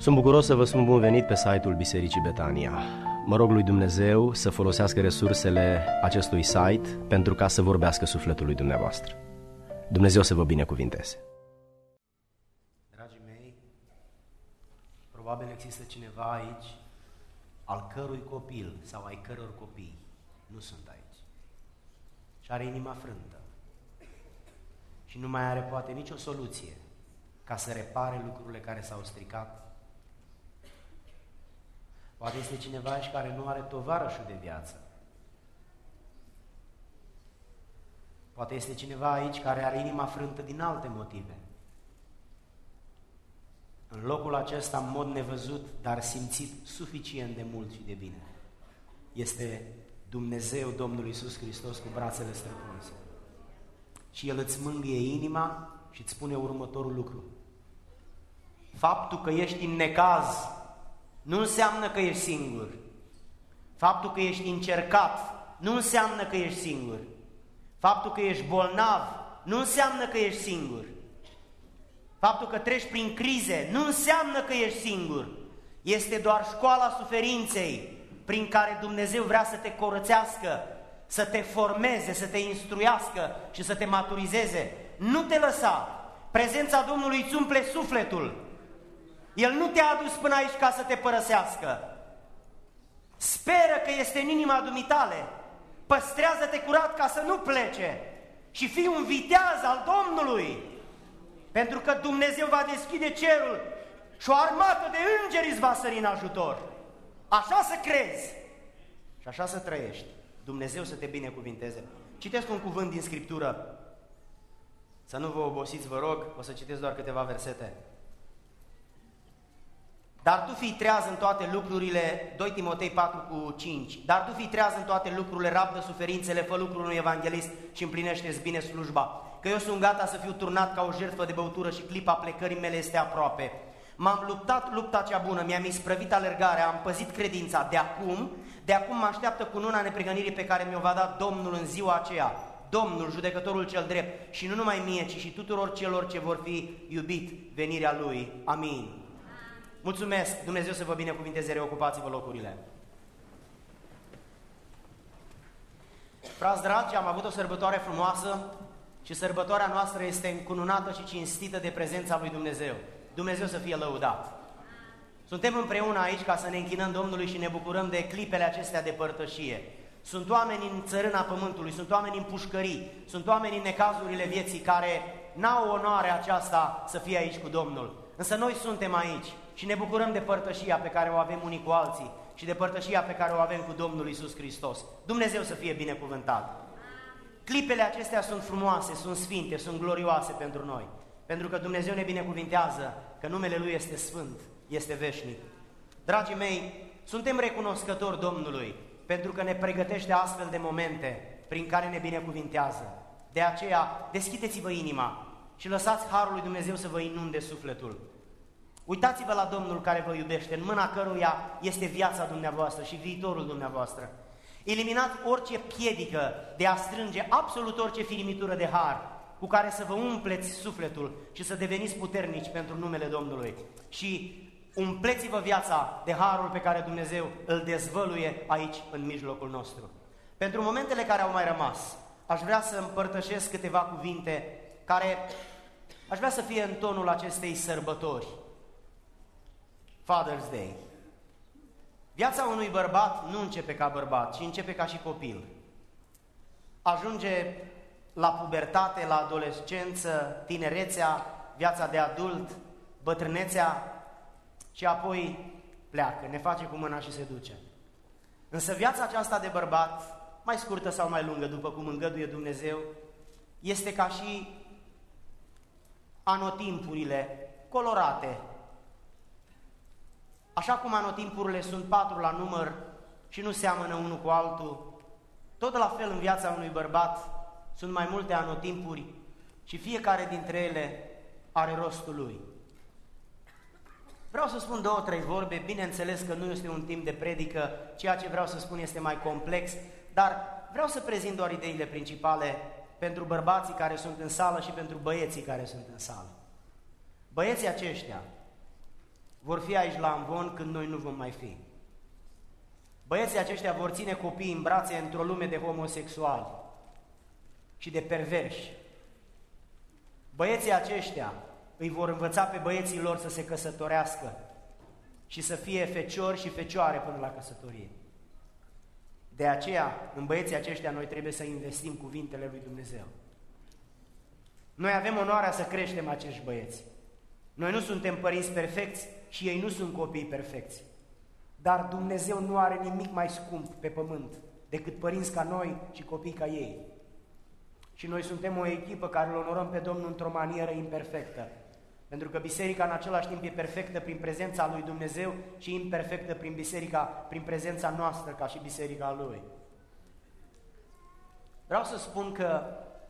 Sunt bucuros să vă spun bun venit pe site-ul Bisericii Betania. Mă rog lui Dumnezeu să folosească resursele acestui site pentru ca să vorbească sufletului dumneavoastră. Dumnezeu să vă binecuvinteze. Dragii mei, probabil există cineva aici al cărui copil sau ai căror copii nu sunt aici și are inima frântă și nu mai are poate nicio soluție ca să repare lucrurile care s-au stricat. Poate este cineva aici care nu are tovarășul de viață. Poate este cineva aici care are inima frântă din alte motive. În locul acesta, în mod nevăzut, dar simțit suficient de mult și de bine, este Dumnezeu Domnul Iisus Hristos cu brațele străpunse. Și El îți mângâie inima și îți spune următorul lucru. Faptul că ești în necaz nu înseamnă că ești singur. Faptul că ești încercat nu înseamnă că ești singur. Faptul că ești bolnav nu înseamnă că ești singur. Faptul că treci prin crize nu înseamnă că ești singur. Este doar școala suferinței prin care Dumnezeu vrea să te curățească, să te formeze, să te instruiască și să te maturizeze. Nu te lăsa! Prezența Domnului îți umple sufletul. El nu te-a adus până aici ca să te părăsească. Speră că este în inima dumitale. Păstrează-te curat ca să nu plece și fii un viteaz al Domnului. Pentru că Dumnezeu va deschide cerul și o armată de îngeri îți va sări în ajutor. Așa să crezi și așa să trăiești. Dumnezeu să te binecuvinteze. Citesc un cuvânt din Scriptură. Să nu vă obosiți, vă rog, o să citesc doar câteva versete. Dar tu fii treaz în toate lucrurile, 2 Timotei 4:5, dar tu fii treaz în toate lucrurile, rabdă suferințele, fă lucrul unui evanghelist și împlinește-ți bine slujba. Că eu sunt gata să fiu turnat ca o jertfă de băutură și clipa plecării mele este aproape. M-am luptat lupta cea bună, mi-am isprăvit alergarea, am păzit credința. De acum mă așteaptă cununa neprihănirii pe care mi-o va da Domnul în ziua aceea. Domnul, judecătorul cel drept, și nu numai mie, ci și tuturor celor ce vor fi iubit venirea Lui. Amin. Mulțumesc! Dumnezeu să vă binecuvinteze, reocupați-vă locurile. Frați dragi, am avut o sărbătoare frumoasă și sărbătoarea noastră este încununată și cinstită de prezența lui Dumnezeu. Dumnezeu să fie lăudat! Suntem împreună aici ca să ne închinăm Domnului și ne bucurăm de clipele acestea de părtășie. Sunt oameni în țărâna pământului, sunt oameni în pușcării, sunt oameni în necazurile vieții care n-au onoarea aceasta să fie aici cu Domnul. Însă noi suntem aici și ne bucurăm de părtășia pe care o avem unii cu alții și de părtășia pe care o avem cu Domnul Iisus Hristos. Dumnezeu să fie binecuvântat! Clipele acestea sunt frumoase, sunt sfinte, sunt glorioase pentru noi, pentru că Dumnezeu ne binecuvintează că numele Lui este sfânt, este veșnic. Dragii mei, suntem recunoscători Domnului pentru că ne pregătește astfel de momente prin care ne binecuvintează. De aceea, deschideți-vă inima și lăsați Harul lui Dumnezeu să vă inunde sufletul. Uitați-vă la Domnul care vă iubește, în mâna căruia este viața dumneavoastră și viitorul dumneavoastră. Eliminați orice piedică de a strânge absolut orice firimitură de har cu care să vă umpleți sufletul și să deveniți puternici pentru numele Domnului. Și umpleți-vă viața de harul pe care Dumnezeu îl dezvăluie aici, în mijlocul nostru. Pentru momentele care au mai rămas, aș vrea să împărtășesc câteva cuvinte care aș vrea să fie în tonul acestei sărbători. Father's Day. Viața unui bărbat nu începe ca bărbat, ci începe ca și copil. Ajunge la pubertate, la adolescență, tinerețea, viața de adult, bătrânețea și apoi pleacă, ne face cu mâna și se duce. Însă viața aceasta de bărbat, mai scurtă sau mai lungă, după cum îngăduie Dumnezeu, este ca și anotimpurile colorate. Așa cum anotimpurile sunt 4 la număr și nu seamănă unul cu altul, tot la fel în viața unui bărbat sunt mai multe anotimpuri și fiecare dintre ele are rostul lui. Vreau să spun 2-3 vorbe, bineînțeles că nu este un timp de predică, ceea ce vreau să spun este mai complex, dar vreau să prezint doar ideile principale pentru bărbații care sunt în sală și pentru băieții care sunt în sală. Băieții aceștia vor fi aici la Amvon când noi nu vom mai fi. Băieții aceștia vor ține copiii în brațe într-o lume de homosexuali și de perverși. Băieții aceștia îi vor învăța pe băieții lor să se căsătorească și să fie feciori și fecioare până la căsătorie. De aceea, în băieții aceștia, noi trebuie să investim cuvintele lui Dumnezeu. Noi avem onoarea să creștem acești băieți. Noi nu suntem părinți perfecți și ei nu sunt copii perfecți. Dar Dumnezeu nu are nimic mai scump pe pământ decât părinți ca noi și copii ca ei. Și noi suntem o echipă care îl onorăm pe Domnul într-o manieră imperfectă. Pentru că biserica în același timp e perfectă prin prezența lui Dumnezeu și imperfectă prin prezența noastră ca și biserica Lui. Vreau să spun că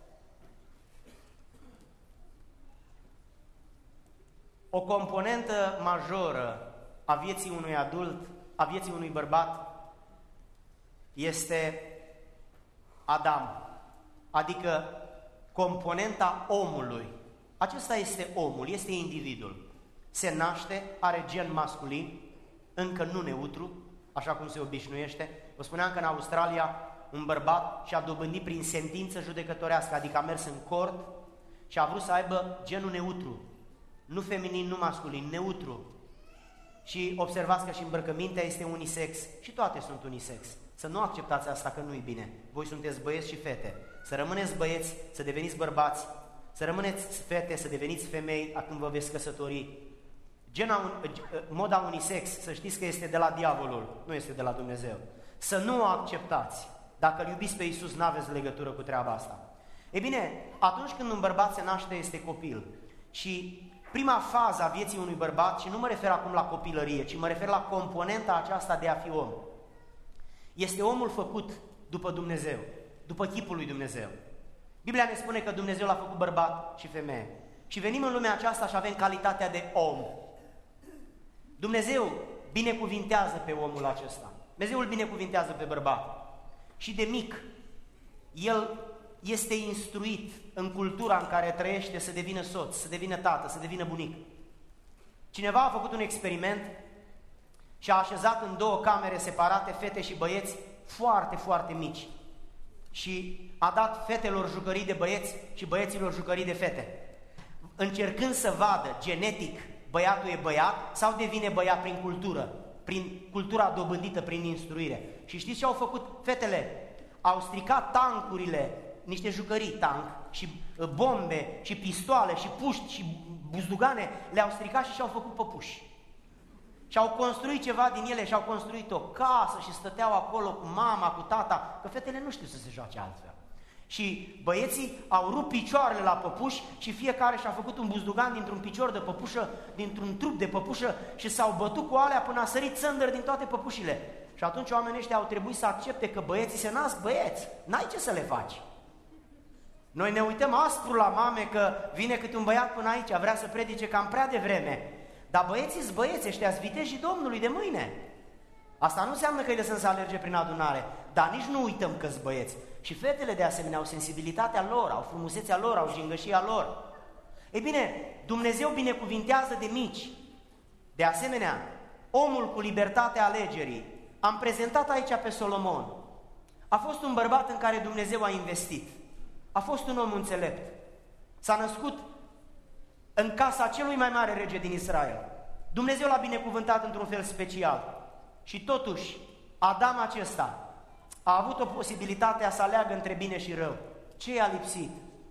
o componentă majoră a vieții unui adult, a vieții unui bărbat, este Adam, adică componenta omului. Acesta este omul, este individul. Se naște, are gen masculin, încă nu neutru, așa cum se obișnuiește. Vă spuneam că în Australia un bărbat și-a dobândit prin sentință judecătorească, adică a mers în cort și a vrut să aibă genul neutru. Nu feminin, nu masculin, neutru. Și observați că și îmbrăcămintea este unisex și toate sunt unisex. Să nu acceptați asta, că nu-i bine. Voi sunteți băieți și fete. Să rămâneți băieți, să deveniți bărbați, să rămâneți fete, să deveniți femei atunci vă veți căsători. Moda unisex, să știți că este de la diavolul, nu este de la Dumnezeu. Să nu o acceptați. Dacă îl iubiți pe Iisus, n-aveți legătură cu treaba asta. Ei bine, atunci când un bărbat se naște, este copil. Și prima fază a vieții unui bărbat, și nu mă refer acum la copilărie, ci mă refer la componenta aceasta de a fi om, este omul făcut după Dumnezeu, după chipul lui Dumnezeu. Biblia ne spune că Dumnezeu l-a făcut bărbat și femeie. Și venim în lumea aceasta și avem calitatea de om. Dumnezeu binecuvintează pe omul acesta. Dumnezeu îl binecuvintează pe bărbat. Și de mic, el este instruit în cultura în care trăiește să devină soț, să devină tată, să devină bunic. Cineva a făcut un experiment și a așezat în două camere separate fete și băieți foarte, foarte mici. Și a dat fetelor jucării de băieți și băieților jucării de fete. Încercând să vadă genetic băiatul e băiat sau devine băiat prin cultură, prin cultura dobândită, prin instruire. Și știți ce au făcut fetele? Au stricat tancurile, niște jucării, tank, și bombe, și pistoale, și puști, și buzdugane, le-au stricat și și-au făcut păpuși. Și au construit ceva din ele și au construit o casă și stăteau acolo cu mama, cu tata, că fetele nu știu să se joace altfel. Și băieții au rupt picioarele la păpuși și fiecare și-a făcut un buzdugan dintr-un picior de păpușă, dintr-un trup de păpușă și s-au bătut cu alea până a sărit țândări din toate păpușile. Și atunci oamenii ăștia au trebuit să accepte că băieții se nasc băieți, n-ai ce să le faci. Noi ne uităm aspru la mame că vine câte un băiat până aici, vrea să predice cam prea devreme. Dar băieții-s băieți, ăștia-s vitejii Domnului de mâine. Asta nu înseamnă că îi lăsăm să alerge prin adunare, dar nici nu uităm că-s băieți. Și fetele de asemenea au sensibilitatea lor, au frumusețea lor, au jingășia lor. Ei bine, Dumnezeu binecuvintează de mici. De asemenea, omul cu libertatea alegerii. Am prezentat aici pe Solomon. A fost un bărbat în care Dumnezeu a investit. A fost un om înțelept. S-a născut în casa celui mai mare rege din Israel. Dumnezeu l-a binecuvântat într-un fel special. Și totuși, Adam acesta a avut o posibilitate să aleagă între bine și rău. Ce i-a lipsit?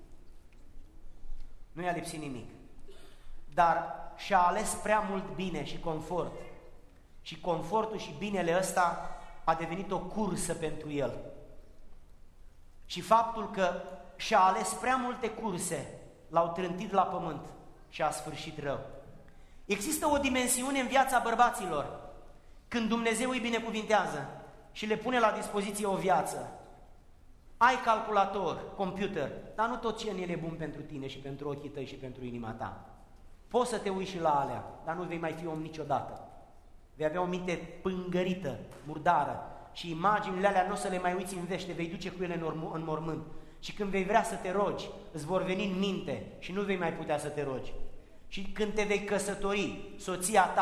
Nu i-a lipsit nimic. Dar și-a ales prea mult bine și confort. Și confortul și binele ăsta a devenit o cursă pentru el. Și faptul că și-a ales prea multe curse l-au trântit la pământ și a sfârșit rău. Există o dimensiune în viața bărbaților când Dumnezeu îi binecuvintează și le pune la dispoziție o viață. Ai calculator, computer, dar nu tot ce în el e bun pentru tine și pentru ochii tăi și pentru inima ta. Poți să te uiți și la alea, dar nu vei mai fi om niciodată. Vei avea o minte pângărită, murdară și imaginile alea nu o să le mai uiți în vește, vei duce cu ele în mormânt. Și când vei vrea să te rogi, îți vor veni în minte și nu vei mai putea să te rogi. Și când te vei căsători, soția ta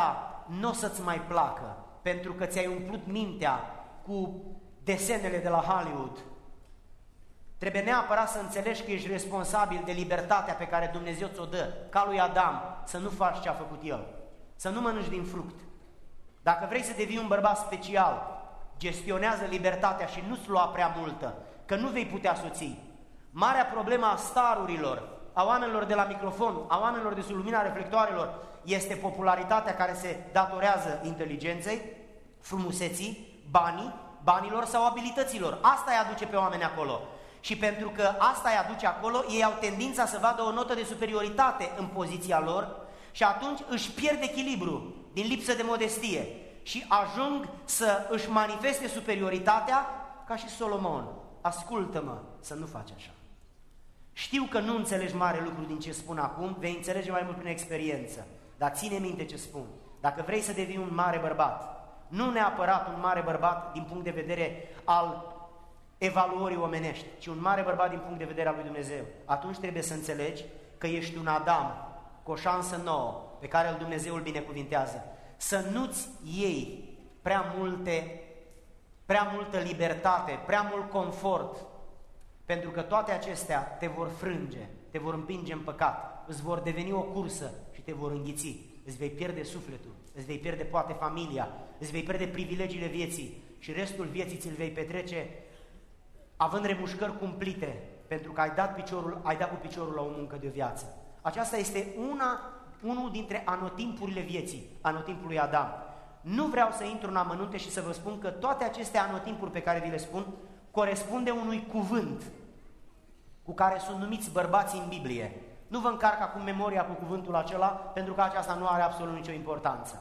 nu o să-ți mai placă, pentru că ți-ai umplut mintea cu desenele de la Hollywood. Trebuie neapărat să înțelegi că ești responsabil de libertatea pe care Dumnezeu ți-o dă, ca lui Adam, să nu faci ce a făcut el, să nu mănânci din fruct. Dacă vrei să devii un bărbat special, gestionează libertatea și nu-ți lua prea multă, că nu vei putea soți. Marea problemă a starurilor, a oamenilor de la microfon, a oamenilor de sub lumina reflectoarelor, este popularitatea care se datorează inteligenței, frumuseții, banilor sau abilităților. Asta îi aduce pe oameni acolo. Și pentru că asta îi aduce acolo, ei au tendința să vadă o notă de superioritate în poziția lor și atunci își pierd echilibru din lipsă de modestie și ajung să își manifeste superioritatea ca și Solomon. Ascultă-mă să nu faci așa. Știu că nu înțelegi mare lucru din ce spun acum, vei înțelege mai mult prin experiență, dar ține minte ce spun. Dacă vrei să devii un mare bărbat, nu neapărat un mare bărbat din punct de vedere al evaluării omenești, ci un mare bărbat din punct de vedere al lui Dumnezeu, atunci trebuie să înțelegi că ești un Adam cu o șansă nouă pe care Dumnezeu îl binecuvintează. Să nu-ți iei prea multă libertate, prea mult confort, pentru că toate acestea te vor frânge, te vor împinge în păcat, îți vor deveni o cursă și te vor înghiți, îți vei pierde sufletul, îți vei pierde poate familia, îți vei pierde privilegiile vieții și restul vieții ți-l vei petrece având remușcări cumplite, pentru că ai dat cu piciorul la o muncă de viață. Aceasta este unul dintre anotimpurile vieții, anotimpul lui Adam. Nu vreau să intru în amănunte și să vă spun că toate aceste anotimpuri pe care vi le spun corespunde unui cuvânt cu care sunt numiți bărbații în Biblie. Nu vă încarc acum memoria cu cuvântul acela, pentru că aceasta nu are absolut nicio importanță.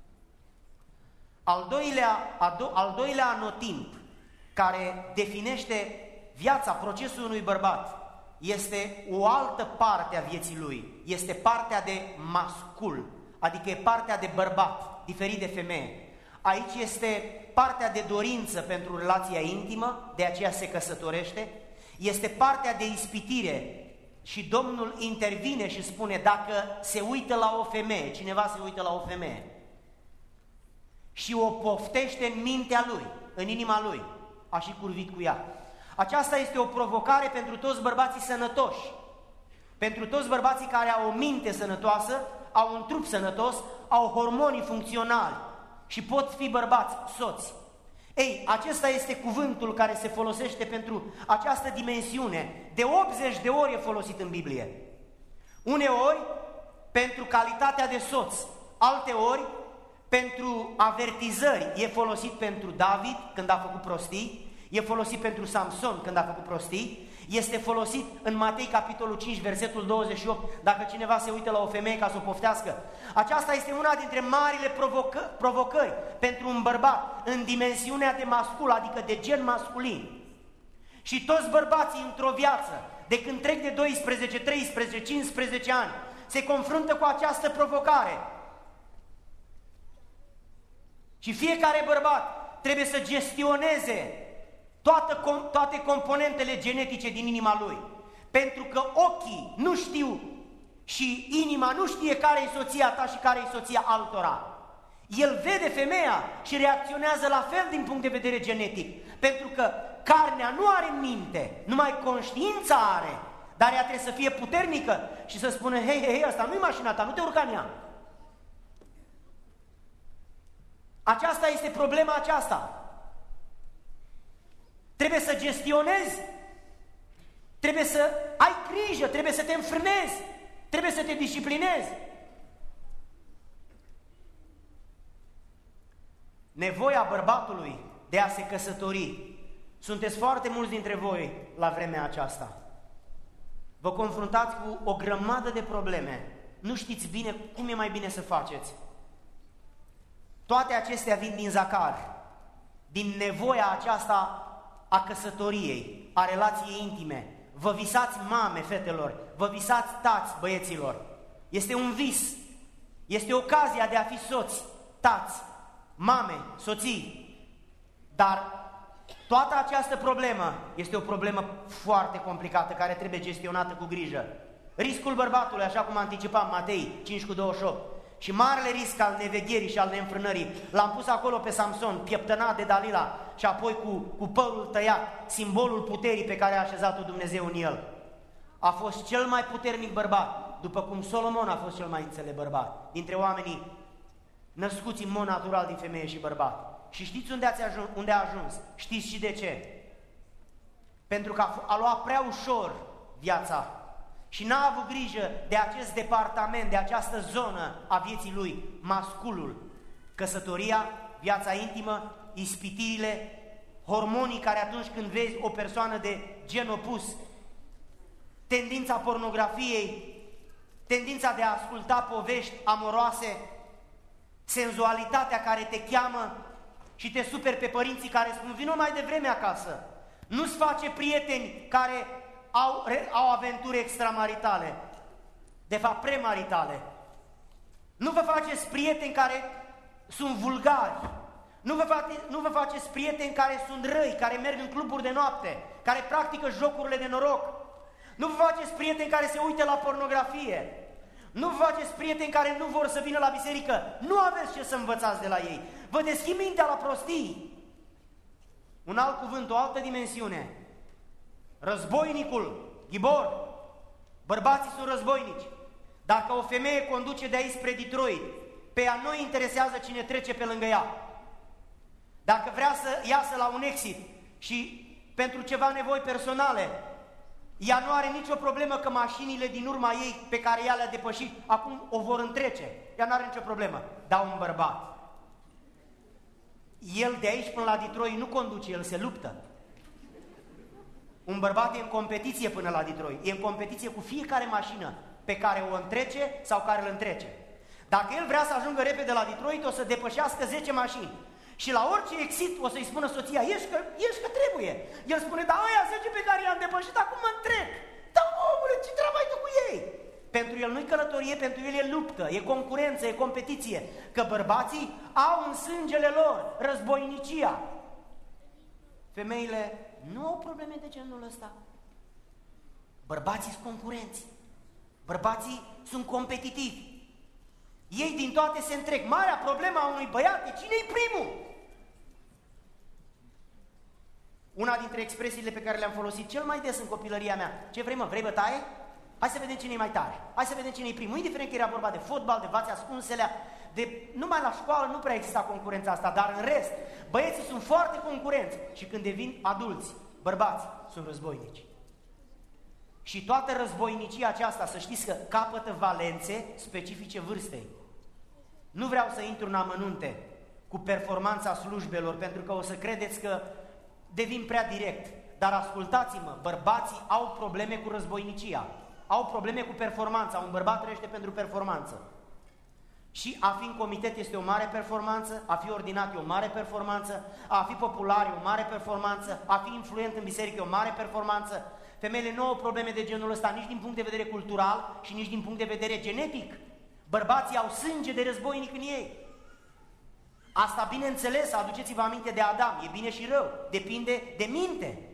Al doilea anotimp care definește viața, procesul unui bărbat, este o altă parte a vieții lui, este partea de mascul, adică e partea de bărbat, diferit de femeie. Aici este partea de dorință pentru relația intimă, de aceea se căsătorește, este partea de ispitire și Domnul intervine și spune dacă se uită la o femeie, cineva se uită la o femeie și o poftește în mintea lui, în inima lui, a și curvit cu ea. Aceasta este o provocare pentru toți bărbații sănătoși, pentru toți bărbații care au o minte sănătoasă, au un trup sănătos, au hormonii funcționali și pot fi bărbați, soți. Ei, acesta este cuvântul care se folosește pentru această dimensiune. De 80 de ori e folosit în Biblie. Uneori pentru calitatea de soț, alteori pentru avertizări. E folosit pentru David când a făcut prostii, e folosit pentru Samson când a făcut prostii, este folosit în Matei capitolul 5, versetul 28, dacă cineva se uită la o femeie ca să o poftească. Aceasta este una dintre marile provocări pentru un bărbat în dimensiunea de mascul, adică de gen masculin. Și toți bărbații într-o viață, de când trec de 12, 13, 15 ani, se confruntă cu această provocare. Și fiecare bărbat trebuie să gestioneze toate componentele genetice din inima lui. Pentru că ochii nu știu și inima nu știe care e soția ta și care e soția altora. El vede femeia și reacționează la fel din punct de vedere genetic. Pentru că carnea nu are minte, numai conștiința are. Dar ea trebuie să fie puternică și să spună, hei, asta nu-i mașina ta, nu te urca în ea. Aceasta este problema aceasta. Trebuie să gestionezi, trebuie să ai grijă, trebuie să te înfrânezi, trebuie să te disciplinezi. Nevoia bărbatului de a se căsători. Sunteți foarte mulți dintre voi la vremea aceasta. Vă confruntați cu o grămadă de probleme. Nu știți bine cum e mai bine să faceți. Toate acestea vin din zacar, din nevoia aceasta a căsătoriei, a relației intime. Vă visați mame, fetelor, vă visați tați, băieților. Este un vis, este ocazia de a fi soți, tați, mame, soții. Dar toată această problemă este o problemă foarte complicată, care trebuie gestionată cu grijă. Riscul bărbatului, așa cum anticipam Matei 5:28, și marele risc al nevegherii și al neînfrânării, l-am pus acolo pe Samson, pieptănat de Dalila și apoi cu părul tăiat, simbolul puterii pe care a așezat-o Dumnezeu în el. A fost cel mai puternic bărbat, după cum Solomon a fost cel mai înțelept bărbat, dintre oamenii născuți în mod natural din femeie și bărbat. Și știți unde a ajuns? Știți și de ce? Pentru că a luat prea ușor viața și n-a avut grijă de acest departament, de această zonă a vieții lui, masculul, căsătoria, viața intimă, ispitirile, hormonii care atunci când vezi o persoană de gen opus, tendința pornografiei, tendința de a asculta povești amoroase, senzualitatea care te cheamă și te superi pe părinții care spun vino mai devreme acasă. Nu-ți face prieteni care au aventuri extramaritale, de fapt premaritale. Nu vă faceți prieteni care sunt vulgari. Nu vă faceți prieteni care sunt răi, care merg în cluburi de noapte, care practică jocurile de noroc. Nu vă faceți prieteni care se uită la pornografie. Nu vă faceți prieteni care nu vor să vină la biserică. Nu aveți ce să învățați de la ei. Vă deschid mintea la prostii. Un alt cuvânt, o altă dimensiune. Războinicul, ghibor. Bărbații sunt războinici. Dacă o femeie conduce de aici spre Detroit, pe ea nu interesează cine trece pe lângă ea. Dacă vrea să iasă la un exit și pentru ceva nevoi personale, ea nu are nicio problemă că mașinile din urma ei pe care ea le-a depășit, acum o vor întrece. Ea nu are nicio problemă. Dar un bărbat, el de aici până la Detroit nu conduce, el se luptă. Un bărbat e în competiție până la Detroit. E în competiție cu fiecare mașină pe care o întrece sau care îl întrece. Dacă el vrea să ajungă repede la Detroit, o să depășească 10 mașini. Și la orice exit o să-i spună soția, ieși că trebuie. El spune, da, aia 10 pe care i-am depășit, acum mă întrec. Da, omule, ce treabă ai tu cu ei? Pentru el nu-i călătorie, pentru el e luptă, e concurență, e competiție. Că bărbații au în sângele lor războinicia. Femeile nu au probleme de genul ăsta. Bărbații sunt concurenți. Bărbații sunt competitivi. Ei din toate se întrec. Marea problemă a unui băiat e cine-i primul? Una dintre expresiile pe care le-am folosit cel mai des în copilăria mea. Ce vrei, mă? Vrei bătaie? Hai să vedem cine e mai tare. Hai să vedem cine e primul. Indiferent că era vorba de fotbal, de vați ascunselea, numai la școală nu prea exista concurența asta, dar în rest, băieții sunt foarte concurenți și când devin adulți, bărbați sunt războinici. Și toată războinicia aceasta, să știți că capătă valențe specifice vârstei. Nu vreau să intru în amănunte cu performanța slujbelor, pentru că o să credeți că devin prea direct. Dar ascultați-mă, bărbații au probleme cu războinicia, au probleme cu performanța. Un bărbat trăiește pentru performanță. Și a fi în comitet este o mare performanță, a fi ordinat e o mare performanță, a fi popular e o mare performanță, a fi influent în biserică e o mare performanță. Femeile nu au probleme de genul ăsta nici din punct de vedere cultural și nici din punct de vedere genetic. Bărbații au sânge de războinic în ei. Asta, bineînțeles, aduceți-vă aminte de Adam, e bine și rău, depinde de minte.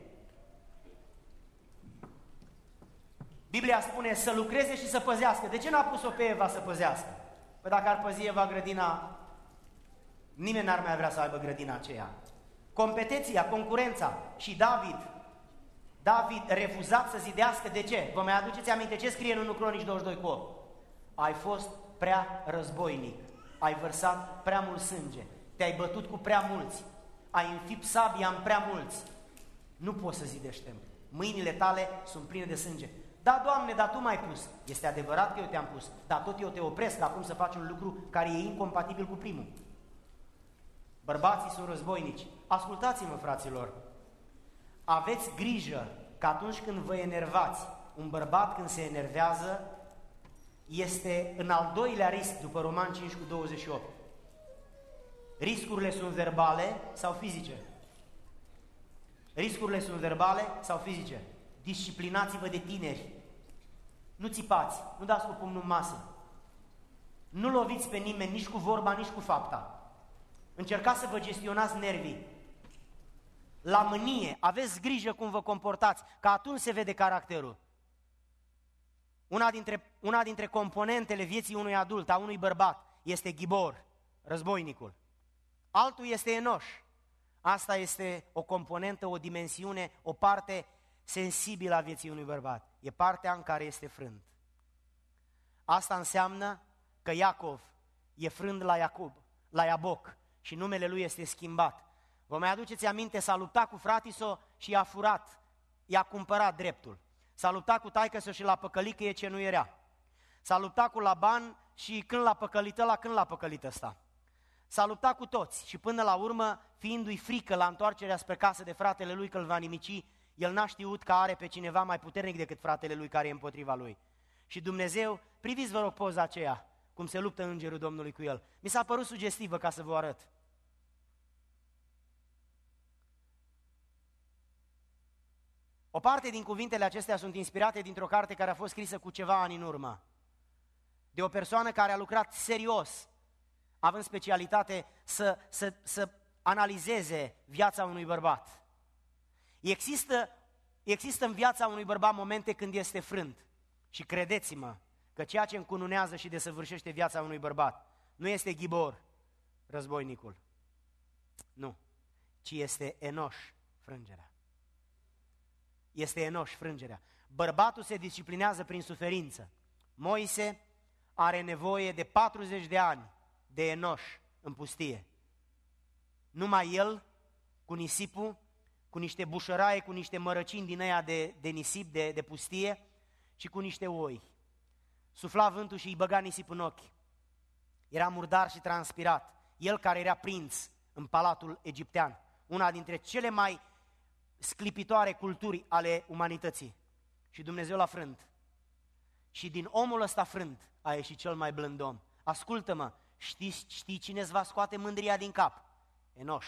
Biblia spune să lucreze și să păzească. De ce n-a pus-o pe Eva să păzească? Păi dacă ar păzi Eva grădina, nimeni n-ar mai vrea să aibă grădina aceea. Competiția, concurența. Și David refuzat să zidească. De ce? Vă mai aduceți aminte ce scrie în 1 Cronici 22:8? Ai fost prea războinic, ai vărsat prea mult sânge, te-ai bătut cu prea mulți, ai înfipt sabia în prea mulți. Nu poți să zidești templu. Mâinile tale sunt pline de sânge. Da, Doamne, dar Tu m-ai pus. Este adevărat că eu te-am pus, dar tot eu te opresc acum să faci un lucru care e incompatibil cu primul. Bărbații sunt războinici. Ascultați-mă, fraților, aveți grijă că atunci când vă enervați, un bărbat când se enervează este în al doilea risc după Roman 5:28. Riscurile sunt verbale sau fizice? Riscurile sunt verbale sau fizice? Disciplinați-vă de tineri. Nu țipați, nu dați cu pumnul în masă. Nu loviți pe nimeni nici cu vorba, nici cu fapta. Încercați să vă gestionați nervii. La mânie, aveți grijă cum vă comportați, că atunci se vede caracterul. Una dintre componentele vieții unui adult, a unui bărbat, este Ghibor, războinicul. Altul este Enoș. Asta este o componentă, o dimensiune, o parte sensibilă a vieții unui bărbat. E partea în care este frânt. Asta înseamnă că Iacov e frânt la Iaboc și numele lui este schimbat. Vă mai aduceți aminte, s-a luptat cu fratiso și i-a furat, i-a cumpărat dreptul. S-a luptat cu taică-so și l-a păcălit că e ce nu era. S-a luptat cu Laban și când l-a păcălit ăla, când l-a păcălit ăsta. S-a luptat cu toți și până la urmă, fiindu-i frică la întoarcerea spre casă de fratele lui că îl va nimici, el n-a știut că are pe cineva mai puternic decât fratele lui care e împotriva lui. Și Dumnezeu, priviți vă rog poza aceea, cum se luptă îngerul Domnului cu el. Mi s-a părut sugestivă ca să vă arăt. O parte din cuvintele acestea sunt inspirate dintr-o carte care a fost scrisă cu ceva ani în urmă, de o persoană care a lucrat serios, având specialitate să analizeze viața unui bărbat. Există în viața unui bărbat momente când este frânt. Și credeți-mă că ceea ce încununează și desăvârșește viața unui bărbat nu este Ghibor, războinicul. Nu, ci este Enoș, frângerea. Este Enoș, frângerea. Bărbatul se disciplinează prin suferință. Moise are nevoie de 40 de ani de Enoș în pustie. Numai el, cu nisipul, cu niște bușăraie, cu niște mărăcini din aia de nisip, de pustie și cu niște oi. Sufla vântul și îi băga nisip în ochi. Era murdar și transpirat. El care era prinț în palatul egiptean, una dintre cele mai sclipitoare culturi ale umanității. Și Dumnezeu l-a frânt. Și din omul ăsta frânt a ieșit cel mai blând om. Ascultă-mă, știi cine îți va scoate mândria din cap? Enoș.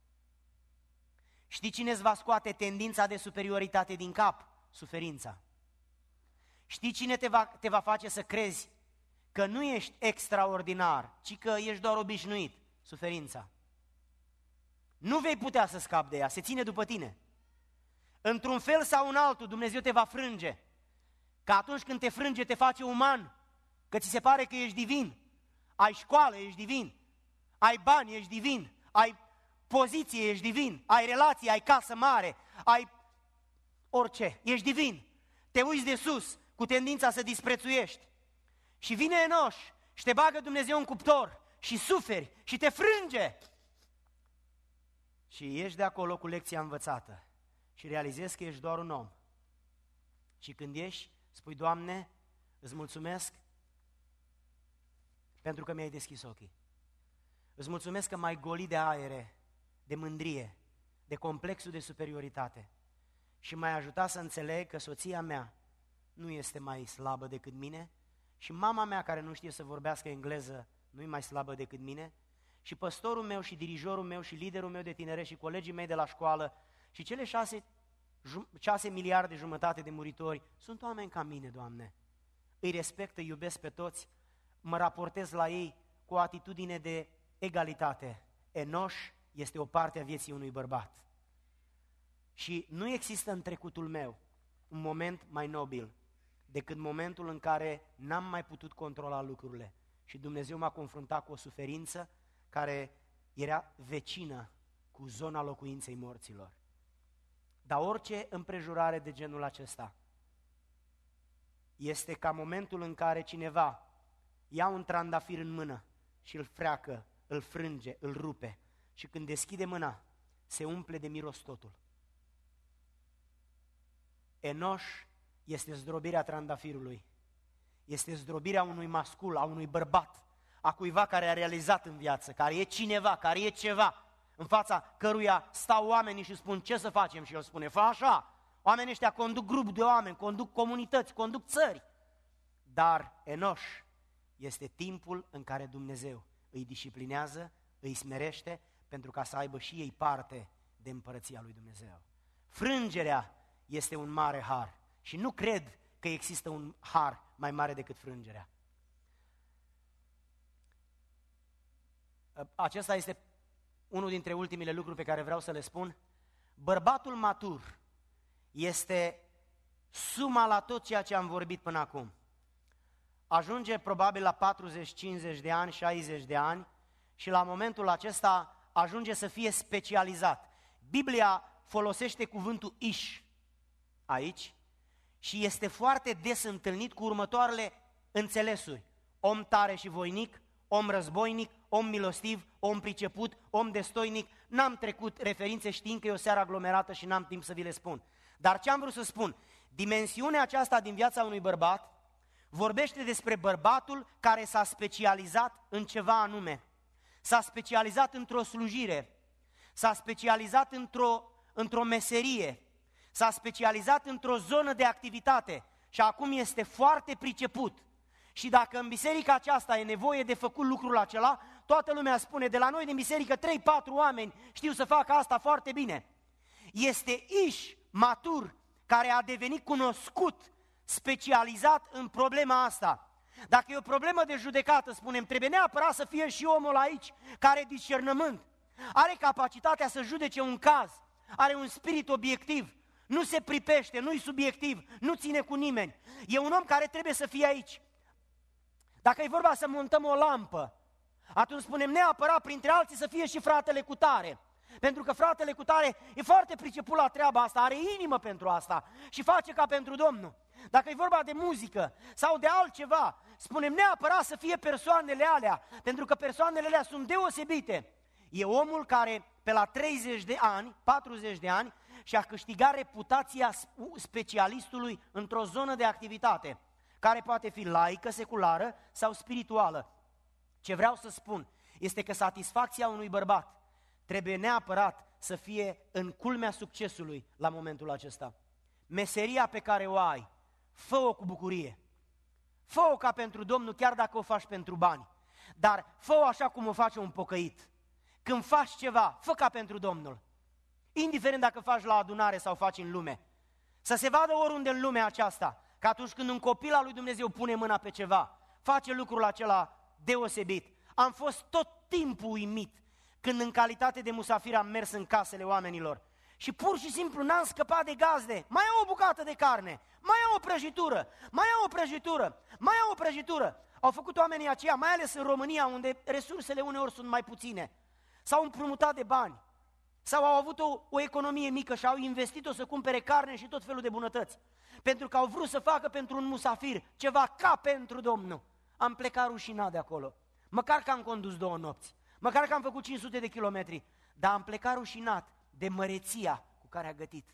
Știi cine îți va scoate tendința de superioritate din cap? Suferința. Știi cine te va face să crezi că nu ești extraordinar, ci că ești doar obișnuit? Suferința. Nu vei putea să scapi de ea, se ține după tine. Într-un fel sau în altul, Dumnezeu te va frânge. Că atunci când te frânge, te face uman, că ți se pare că ești divin. Ai școală, ești divin. Ai bani, ești divin. Ai poziție, ești divin. Ai relație, ai casă mare, ai orice, ești divin. Te uiți de sus cu tendința să disprețuiești. Și vine Enoș și te bagă Dumnezeu în cuptor și suferi și te frânge. Și ieși de acolo cu lecția învățată și realizezi că ești doar un om. Și când ieși, spui, Doamne, îți mulțumesc pentru că mi-ai deschis ochii. Îți mulțumesc că m-ai golit de aere, de mândrie, de complexul de superioritate și m-ai ajutat să înțeleg că soția mea nu este mai slabă decât mine și mama mea care nu știe să vorbească engleză nu e mai slabă decât mine și păstorul meu și dirijorul meu și liderul meu de tineret și colegii mei de la școală și cele 6 miliarde jumătate de muritori sunt oameni ca mine, Doamne. Îi respect, îi iubesc pe toți, mă raportez la ei cu o atitudine de egalitate. Enoș este o parte a vieții unui bărbat. Și nu există în trecutul meu un moment mai nobil decât momentul în care n-am mai putut controla lucrurile și Dumnezeu m-a confruntat cu o suferință care era vecină cu zona locuinței morților. Dar orice împrejurare de genul acesta este ca momentul în care cineva ia un trandafir în mână și îl freacă, îl frânge, îl rupe și când deschide mâna, se umple de miros totul. Enoș este zdrobirea trandafirului, este zdrobirea unui mascul, a unui bărbat, a cuiva care a realizat în viață, care e cineva, care e ceva, în fața căruia stau oamenii și spun ce să facem și el spune, fă așa. Oamenii ăștia conduc grup de oameni, conduc comunități, conduc țări. Dar Enoș este timpul în care Dumnezeu îi disciplinează, îi smerește, pentru ca să aibă și ei parte de împărăția lui Dumnezeu. Frângerea este un mare har și nu cred că există un har mai mare decât frângerea. Acesta este unul dintre ultimele lucruri pe care vreau să le spun. Bărbatul matur este suma la tot ceea ce am vorbit până acum. ajunge probabil la 40, 50 de ani, 60 de ani și la momentul acesta ajunge să fie specializat. Biblia folosește cuvântul iș aici și este foarte des întâlnit cu următoarele înțelesuri: om tare și voinic, om războinic, om milostiv, om priceput, om destoinic. N-am trecut referințe știind că e o seară aglomerată și n-am timp să vi le spun. Dar ce am vrut să spun? Dimensiunea aceasta din viața unui bărbat vorbește despre bărbatul care s-a specializat în ceva anume. S-a specializat într-o slujire, s-a specializat într-o meserie, s-a specializat într-o zonă de activitate și acum este foarte priceput. Și dacă în biserica aceasta e nevoie de făcut lucrul acela, toată lumea spune: de la noi din biserică 3-4 oameni știu să facă asta foarte bine. Este iș matur care a devenit cunoscut, specializat în problema asta. Dacă e o problemă de judecată, spunem, trebuie neapărat să fie și omul aici care are discernământ, are capacitatea să judece un caz, are un spirit obiectiv, nu se pripește, nu-i subiectiv, nu ține cu nimeni. E un om care trebuie să fie aici. Dacă e vorba să montăm o lampă, atunci spunem neapărat printre alții să fie și fratele cutare. Pentru că fratele cutare e foarte priceput la treaba asta, are inimă pentru asta și face ca pentru Domnul. Dacă e vorba de muzică sau de altceva, spunem neapărat să fie persoanele alea, pentru că persoanele alea sunt deosebite. E omul care pe la 30 de ani, 40 de ani și-a câștigat reputația specialistului într-o zonă de activitate, care poate fi laică, seculară sau spirituală. Ce vreau să spun este că satisfacția unui bărbat trebuie neapărat să fie în culmea succesului la momentul acesta. Meseria pe care o ai, fă-o cu bucurie. Fă-o ca pentru Domnul, chiar dacă o faci pentru bani. Dar fă-o așa cum o face un pocăit. Când faci ceva, fă ca pentru Domnul. Indiferent dacă faci la adunare sau faci în lume. Să se vadă oriunde în lumea aceasta că atunci când un copil al lui Dumnezeu pune mâna pe ceva, face lucrul acela deosebit. Am fost tot timpul uimit când în calitate de musafir am mers în casele oamenilor și pur și simplu n-am scăpat de gazde. Mai au o bucată de carne, mai au o prăjitură, mai au o prăjitură, mai au o prăjitură. Au făcut oamenii aceia, mai ales în România, unde resursele uneori sunt mai puține. S-au împrumutat de bani sau au avut o economie mică și au investit-o să cumpere carne și tot felul de bunătăți. Pentru că au vrut să facă pentru un musafir ceva ca pentru Domnul. Am plecat rușinat de acolo. Măcar că am condus 2 nopți, măcar că am făcut 500 de kilometri, dar am plecat rușinat de măreția cu care a gătit,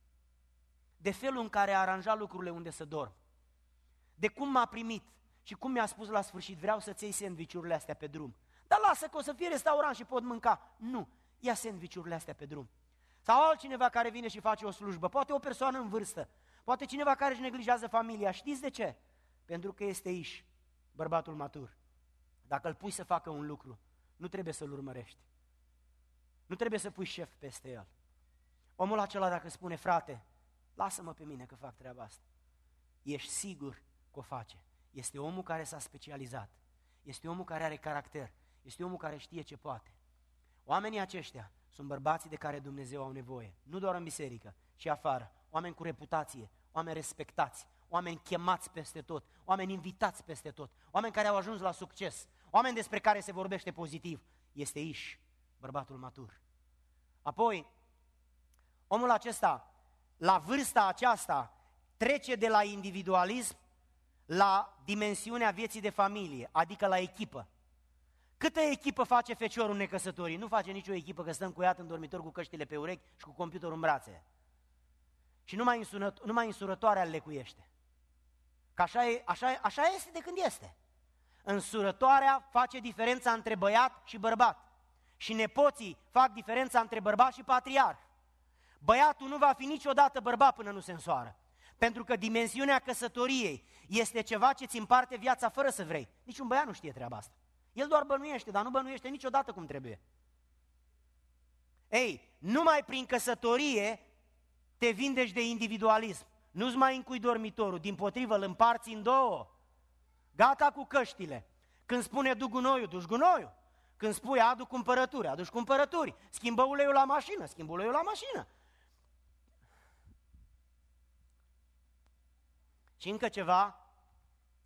de felul în care a aranjat lucrurile unde să dorm, de cum m-a primit și cum mi-a spus la sfârșit: vreau să-ți iei sandvișurile astea pe drum. Dar lasă că o să fie restaurant și pot mânca. Nu, ia sandvișurile astea pe drum. Sau altcineva care vine și face o slujbă, poate o persoană în vârstă, poate cineva care își neglijează familia. Știți de ce? Pentru că este iș, bărbatul matur. Dacă îl pui să facă un lucru, nu trebuie să-l urmărești. Nu trebuie să pui șef peste el. Omul acela dacă spune: frate, lasă-mă pe mine că fac treaba asta, ești sigur că o face. Este omul care s-a specializat, este omul care are caracter, este omul care știe ce poate. Oamenii aceștia sunt bărbații de care Dumnezeu au nevoie, nu doar în biserică, ci afară. Oameni cu reputație, oameni respectați, oameni chemați peste tot, oameni invitați peste tot, oameni care au ajuns la succes, oameni despre care se vorbește pozitiv. Este iș, bărbatul matur. Apoi, omul acesta, la vârsta aceasta, trece de la individualism la dimensiunea vieții de familie, adică la echipă. Câtă echipă face feciorul necăsătorit? Nu face nicio echipă, că stă încuiat în dormitor cu căștile pe urechi și cu computerul în brațe. Și numai însurătoarea îl lecuiește. Că așa este de când este. Însurătoarea face diferența între băiat și bărbat. Și nepoții fac diferența între bărbat și patriarh. Băiatul nu va fi niciodată bărbat până nu se însoară. Pentru că dimensiunea căsătoriei este ceva ce ți împarte viața fără să vrei. Niciun băiat nu știe treaba asta. El doar bănuiește, dar nu bănuiește niciodată cum trebuie. Ei, numai prin căsătorie te vindeci de individualism. Nu-ți mai încui dormitorul, dimpotrivă îl împarți în 2. Gata cu căștile. Când spune du gunoiul, duci gunoiul. Când spui adu cumpărături, aduci cumpărături. Schimbă uleiul la mașină, schimbă uleiul la mașină. Și încă ceva,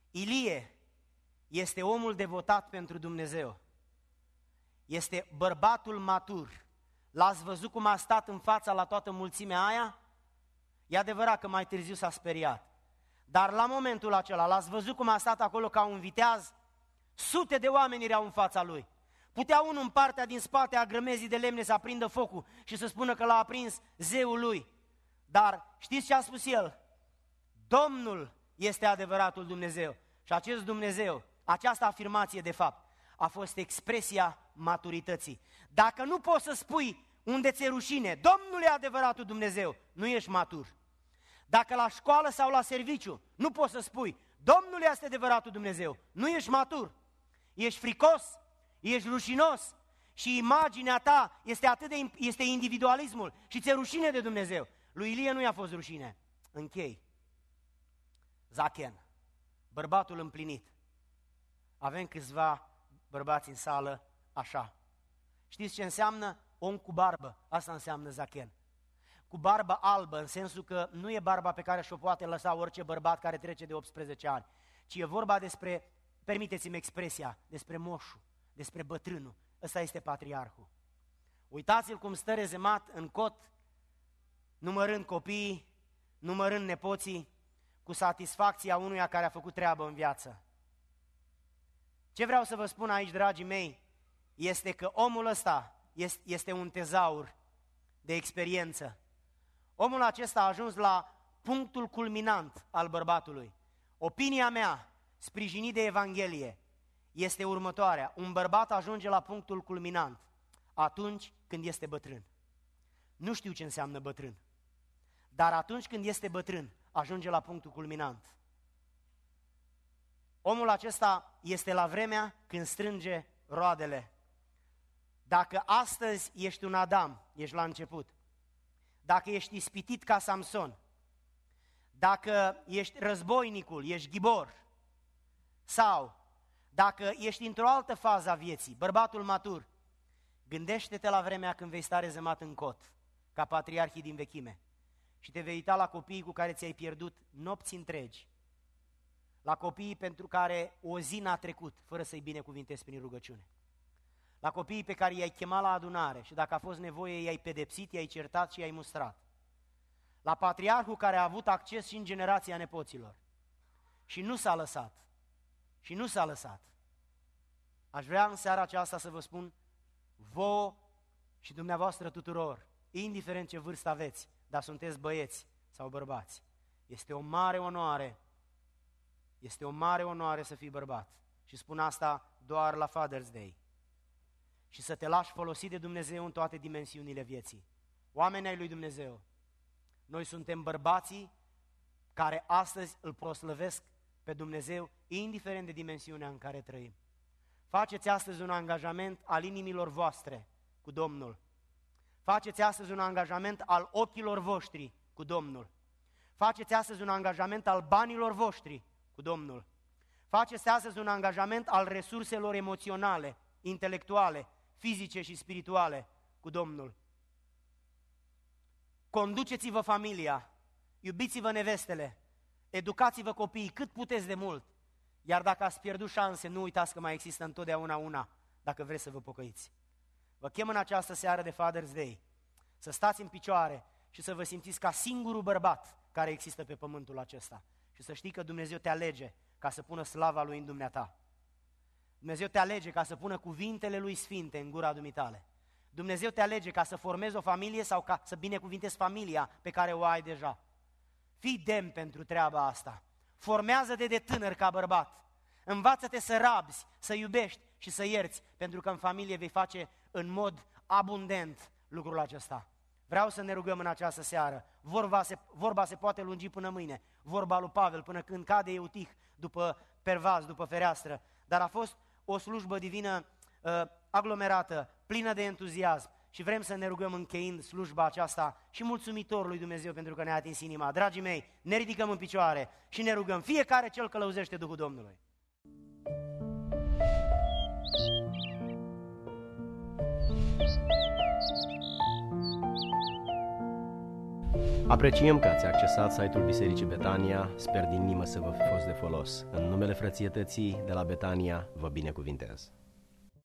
Ilie este omul devotat pentru Dumnezeu. Este bărbatul matur. L-ați văzut cum a stat în fața la toată mulțimea aia? E adevărat că mai târziu s-a speriat. Dar la momentul acela, l-ați văzut cum a stat acolo ca un viteaz? Sute de oameni erau în fața lui. Putea unul în partea din spate a grămezii de lemne să aprindă focul și să spună că l-a aprins zeul lui. Dar știți ce a spus el? Domnul este adevăratul Dumnezeu. Și acest Dumnezeu, această afirmație de fapt, a fost expresia maturității. Dacă nu poți să spui unde ți-e rușine, Domnul e adevăratul Dumnezeu, nu ești matur. Dacă la școală sau la serviciu nu poți să spui Domnul este adevăratul Dumnezeu, nu ești matur. Ești fricos, ești rușinos și imaginea ta este individualismul și ți-e rușine de Dumnezeu. Lui Ilie nu i-a fost rușine. Închei. Zachen, bărbatul împlinit. Avem câțiva bărbați în sală așa. Știți ce înseamnă? Om cu barbă. Asta înseamnă Zachen. Cu barbă albă, în sensul că nu e barba pe care și-o poate lăsa orice bărbat care trece de 18 ani, ci e vorba despre, permiteți-mi expresia, despre moșul, despre bătrânul. Ăsta este patriarhul. Uitați-l cum stă rezemat în cot, numărând copiii, numărând nepoții, cu satisfacția unuia care a făcut treabă în viață. Ce vreau să vă spun aici, dragii mei, este că omul ăsta este un tezaur de experiență. Omul acesta a ajuns la punctul culminant al bărbatului. Opinia mea, sprijinit de Evanghelie, este următoarea. Un bărbat ajunge la punctul culminant atunci când este bătrân. Nu știu ce înseamnă bătrân, dar atunci când este bătrân, ajunge la punctul culminant. Omul acesta este la vremea când strânge roadele. Dacă astăzi ești un Adam, ești la început. Dacă ești ispitit ca Samson, dacă ești războinicul, ești ghibor, sau dacă ești într-o altă fază a vieții, bărbatul matur, gândește-te la vremea când vei sta rezemat în cot, ca patriarhii din vechime, și te vei uita la copiii cu care ți-ai pierdut nopți întregi, la copiii pentru care o zi n-a trecut fără să-i binecuvintezi prin rugăciune, la copiii pe care i-ai chemat la adunare și dacă a fost nevoie i-ai pedepsit, i-ai certat și i-ai mustrat, la patriarhul care a avut acces și în generația nepoților și nu s-a lăsat, și nu s-a lăsat. Aș vrea în seara aceasta să vă spun vouă și dumneavoastră tuturor, indiferent ce vârstă aveți, dar sunteți băieți sau bărbați, este o mare onoare să fii bărbat. Și spun asta doar la Father's Day. Și să te lași folosit de Dumnezeu în toate dimensiunile vieții. Oameni ai lui Dumnezeu, noi suntem bărbații care astăzi îl proslăvesc pe Dumnezeu, indiferent de dimensiunea în care trăim. Faceți astăzi un angajament al inimilor voastre cu Domnul. Faceți astăzi un angajament al ochilor voștri cu Domnul. Faceți astăzi un angajament al banilor voștri cu Domnul. Faceți astăzi un angajament al resurselor emoționale, intelectuale, fizice și spirituale cu Domnul. Conduceți-vă familia, iubiți-vă nevestele, educați-vă copiii cât puteți de mult, iar dacă ați pierdut șanse, nu uitați că mai există întotdeauna una, dacă vreți să vă pocăiți. Vă chem în această seară de Father's Day să stați în picioare și să vă simțiți ca singurul bărbat care există pe pământul acesta și să știi că Dumnezeu te alege ca să pună slava Lui în dumneata. Dumnezeu te alege ca să pună cuvintele Lui sfinte în gura dumitale. Dumnezeu te alege ca să formezi o familie sau ca să binecuvintezi familia pe care o ai deja. Fii demn pentru treaba asta. Formează-te de tânăr ca bărbat. Învață-te să rabzi, să iubești și să ierți, pentru că în familie vei face în mod abundent lucrul acesta. Vreau să ne rugăm în această seară. Vorba se poate lungi până mâine. Vorba lui Pavel până când cade Eutih după pervaz, după fereastră. Dar a fost o slujbă divină aglomerată, plină de entuziasm. Și vrem să ne rugăm încheind slujba aceasta și mulțumitor lui Dumnezeu pentru că ne-a atins inima. Dragii mei, ne ridicăm în picioare și ne rugăm, fiecare cel călăuzește Duhul Domnului. Apreciem că ați accesat site-ul Bisericii Betania, sper din inimă să vă fi fost de folos. În numele frățietății de la Betania, vă binecuvintez.